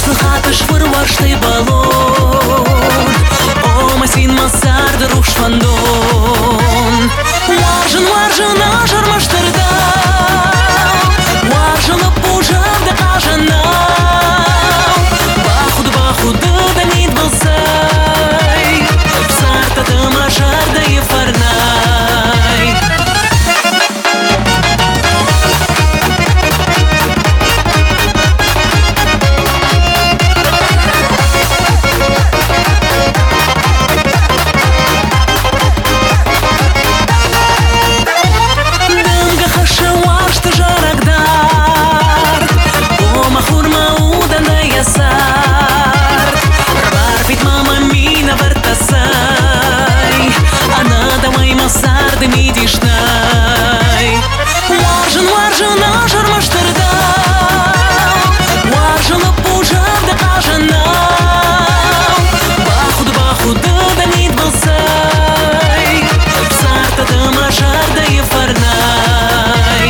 Хатыш вырваштай балон, о масин масарды рушвандон. Варжын ажармаштырда, варжылып пужарды кажанау. Бахуды да нит болсай, сартадым ажарды ефарнай. Варжын ажармаштырда, варжылып пужарды кажанау. Бахуды да нит болсай, сартадым ажарды ефарнай.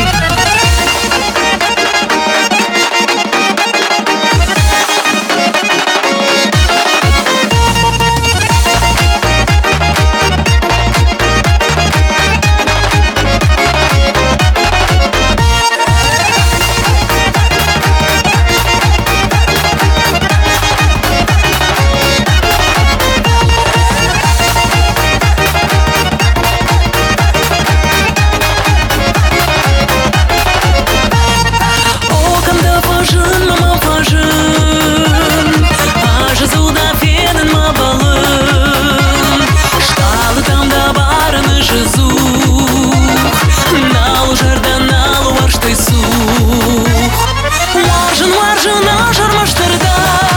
Варжын ажармаштырда,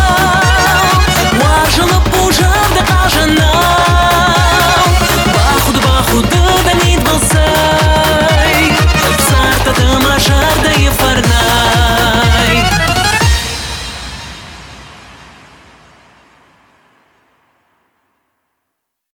варжылып пужарды кажанау. Бахуды да нит болсай, сартадым ажарды ефарнай.